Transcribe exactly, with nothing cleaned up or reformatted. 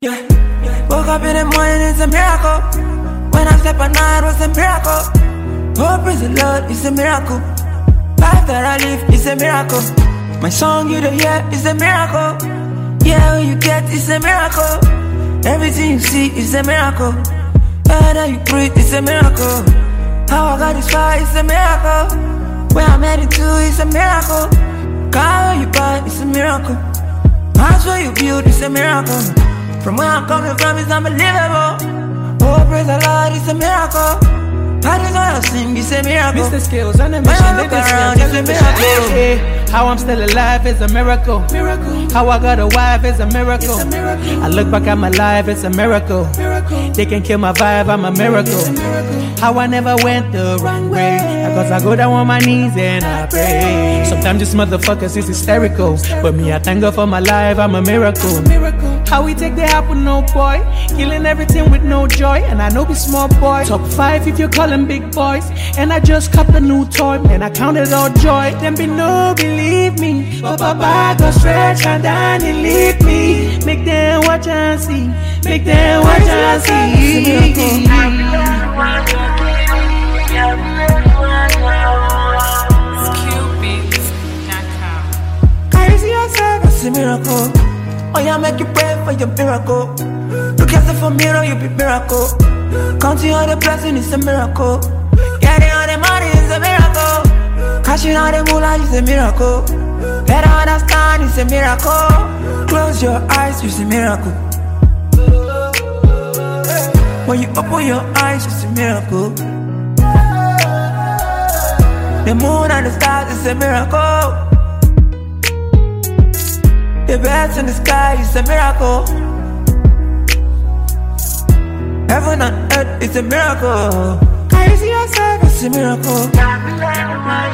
Yeah. Woke up in the morning, it's a miracle. When I slept at night, it was a miracle. Oh, praise the Lord, it's a miracle. Life that I live is a miracle. My song you don't hear is a miracle. Yeah, when you get, it's a miracle. Everything you see is a miracle. Air that you breathe is a miracle. How I got this far is a miracle. Where I'm heading to is a miracle. Car you buy is a miracle. House where you build is a miracle. From where I'm coming from is unbelievable. Oh, praise the Lord, it's a miracle. How do I sing, it's a miracle. Mister Skills on the mission, they around, it's a miracle. Hey, how I'm still alive is a miracle. Miracle. How I got a wife is a miracle. A miracle. I look back at my life, it's a miracle. Miracle. They can kill my vibe, I'm a miracle. A miracle. How I never went the wrong way, because I go down on my knees and I pray. Sometimes this motherfuckers is hysterical, but me I thank God for my life, I'm a miracle. A miracle. How we take the help with no boy, killing everything with no joy, and I know be small boy. Top five if you're calling big boys, and I just cut a new toy, man I count it all joy. Them be no believe me, but Papa go stretch and down and leave me. Make them watch and see, make them watch and see. Crazy yourself, it's a miracle. Oh yeah, make you pray for your miracle. Look at the for mirror, you be miracle. Counting all the blessings, it's a miracle. Getting all the money is a miracle. Cashing all the moolah is a miracle. Better understand, it's a miracle. Close your eyes, it's a miracle. When you open your eyes, it's a miracle. The moon and the stars, it's a miracle. The birds in the sky is a miracle. Heaven and earth is a miracle. Crazy yourself, it's a miracle.